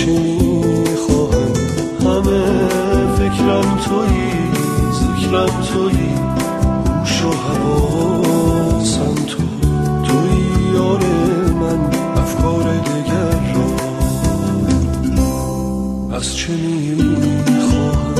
چه میخواهم، همه فکرم تویی، ذکرم تویی، گوش و حواسم تویی یار من، افکار دگر را از چه میخواهم.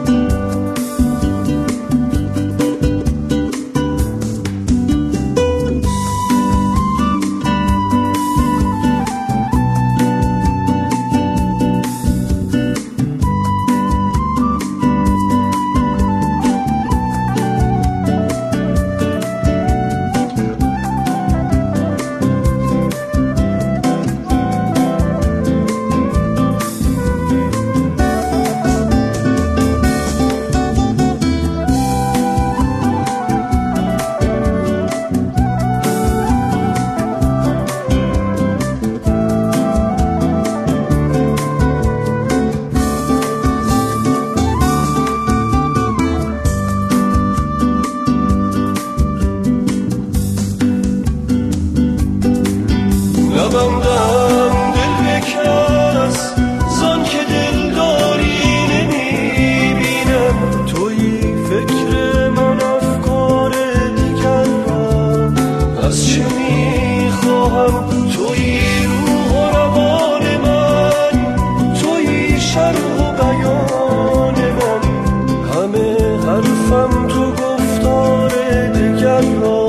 نبندم دل به کس زان که دلداری نمیبینم، تویی فکر من، افکار دیگر را از چه میخواهم. تویی روح و روان من، تویی شرح و بیان من، همه حرفم تو گفتار دیگر را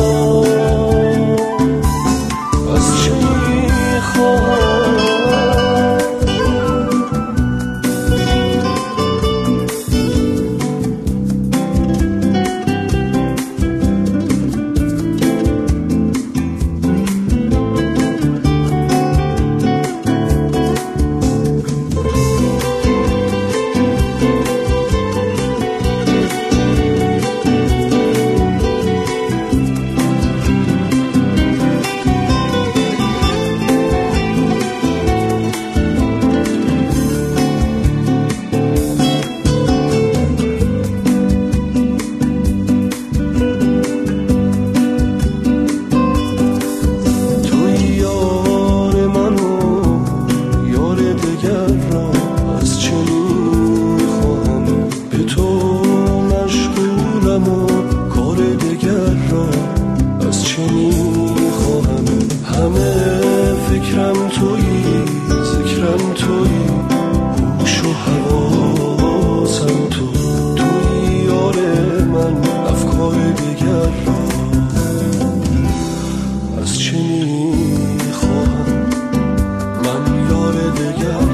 از چه میخواهم. همه فکرم تویی، ذکرم تویی، گوش و حواسم تویی یار من، افکار دیگر را از چه میخواهم. من یار دیگر